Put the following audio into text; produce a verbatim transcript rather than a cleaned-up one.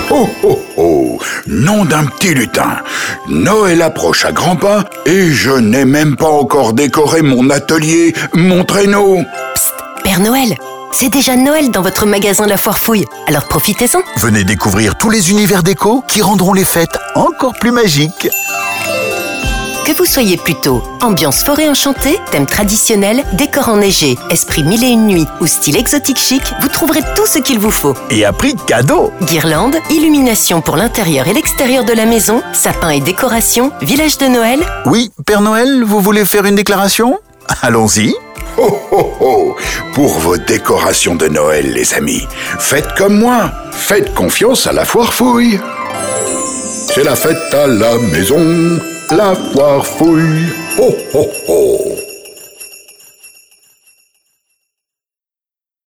Oh oh oh, nom d'un petit lutin. Noël approche à grands pas et je n'ai même pas encore décoré mon atelier, mon traîneau. Psst, Père Noël, c'est déjà Noël dans votre magasin La Foire Fouille, alors profitez-en. Venez découvrir tous les univers déco qui rendront les fêtes encore plus magiques. Que vous soyez plutôt ambiance forêt enchantée, thème traditionnel, décor enneigé, esprit mille et une nuits ou style exotique chic, vous trouverez tout ce qu'il vous faut. Et à prix cadeau. Guirlandes, illumination pour l'intérieur et l'extérieur de la maison, sapins et décorations, village de Noël. Oui, Père Noël, vous voulez faire une déclaration ? Allons-y. Oh oh oh, pour vos décorations de Noël, les amis, faites comme moi, faites confiance à La Foire Fouille. C'est la fête à la maison, La Foire Fouille. Oh oh oh.